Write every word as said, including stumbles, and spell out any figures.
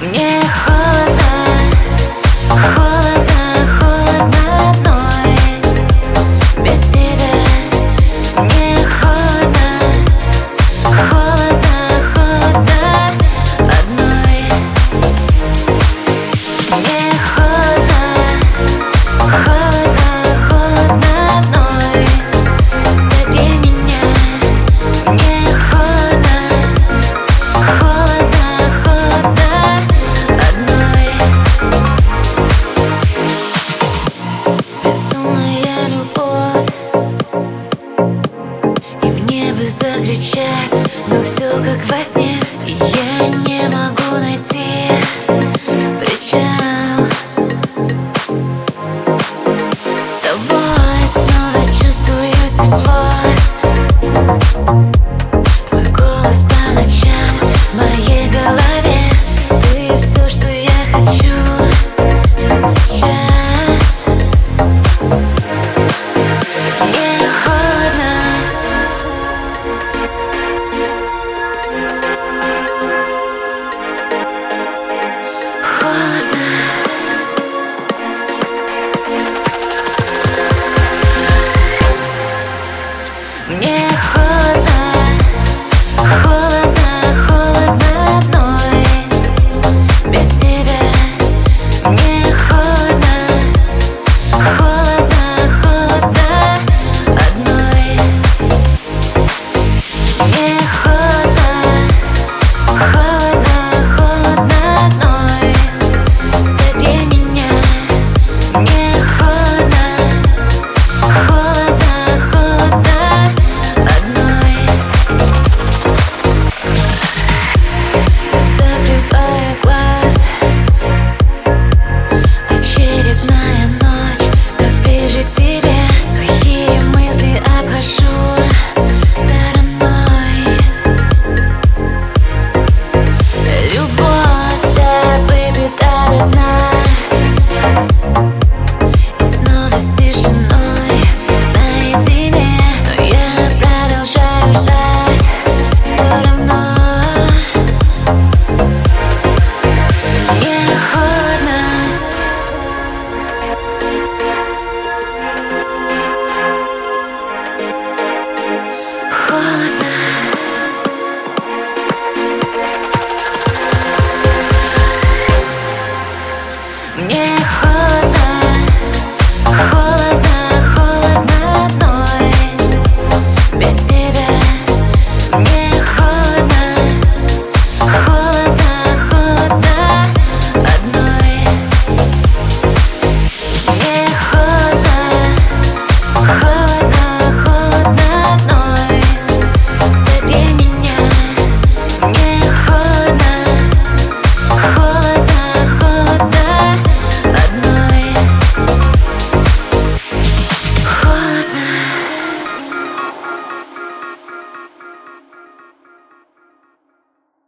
Мне холодно, холодно, холодно одной. Без тебя мне холодно, холодно, холодно одной. Мне холодно, холодно, холодно одной. Согрей меня. Мне холодно, холодно, холодно одной. Безумная любовь, и мне бы закричать, но все как во сне, и я не могу найти